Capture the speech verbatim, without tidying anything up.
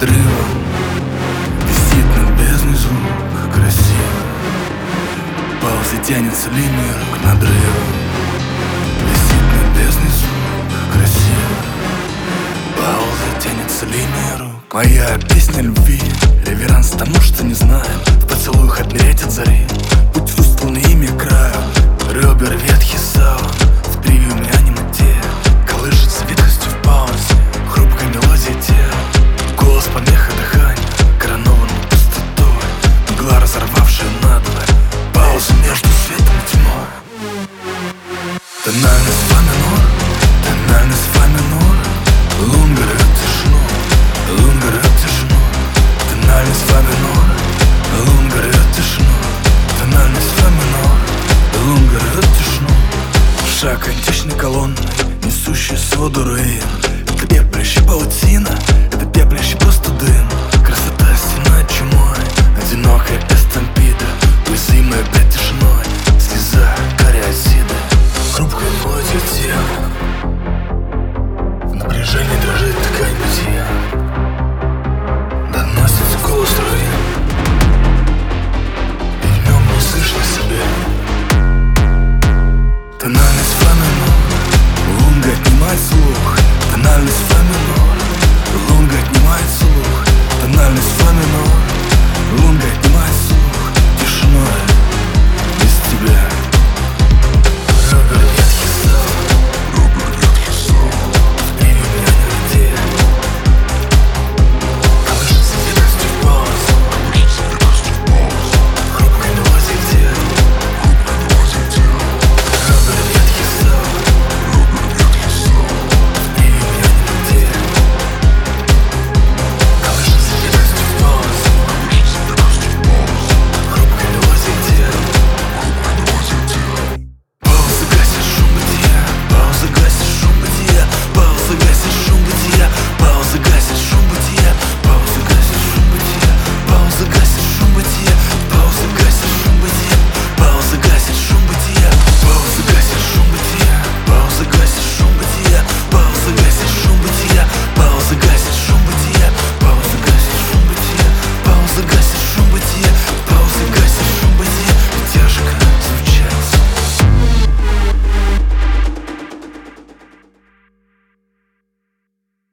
надрывом. Висит над бездной звук красиво. Паузы тянется линия рук надрывом. Висит над бездной звук красиво. Паузы тянется линия рук. Моя песня любви, реверанс тому, что не знаем. В поцелуях отмереть от зари, путь устланный ими краю. Ребер ветхий саван, в триве у меня